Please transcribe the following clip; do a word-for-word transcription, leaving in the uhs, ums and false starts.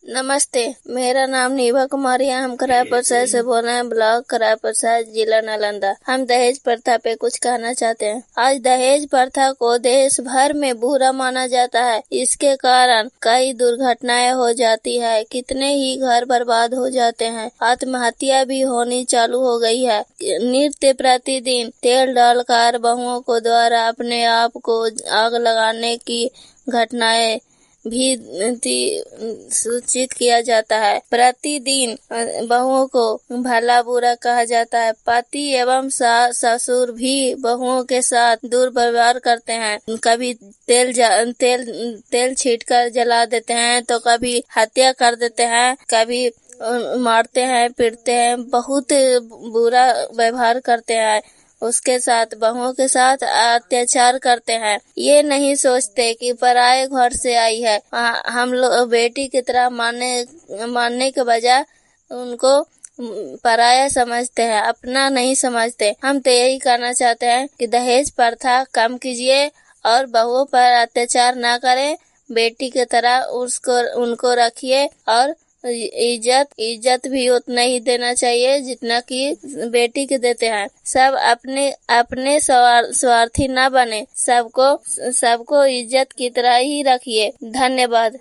नमस्ते, मेरा नाम नीवा कुमारी है। हम कराया प्रसाद से बोल रहे हैं, ब्लॉक कराया प्रसाद, जिला नालंदा। हम दहेज प्रथा पे कुछ कहना चाहते हैं। आज दहेज प्रथा को देश भर में बुरा माना जाता है। इसके कारण कई दुर्घटनाएं हो जाती है, कितने ही घर बर्बाद हो जाते हैं, आत्महत्या भी होनी चालू हो गई है। नित्य प्रतिदिन तेल डालकर बहुओं को द्वारा अपने आप को आग लगाने की घटनाएं भी सूचित किया जाता है। प्रतिदिन बहुओं को भला बुरा कहा जाता है। पति एवं सास ससुर भी बहुओं के साथ दुर्व्यवहार करते हैं। कभी तेल तेल तेल छींटकर जला देते हैं, तो कभी हत्या कर देते हैं, कभी मारते हैं, पीटते हैं, बहुत बुरा व्यवहार करते हैं। उसके साथ बहुओं के साथ अत्याचार करते हैं। ये नहीं सोचते कि पराये घर से आई है। हम लोग बेटी की तरह मानने मानने के बजाय उनको पराया समझते हैं, अपना नहीं समझते। हम तो यही कहना चाहते हैं कि दहेज प्रथा कम कीजिए और बहुओं पर अत्याचार ना करें। बेटी की तरह उसको उनको रखिए और इज्जत इज्जत भी उतना ही देना चाहिए जितना कि बेटी के देते हैं। सब अपने अपने स्वार्थी ना बने, सबको सबको इज्जत की तरह ही रखिए। धन्यवाद।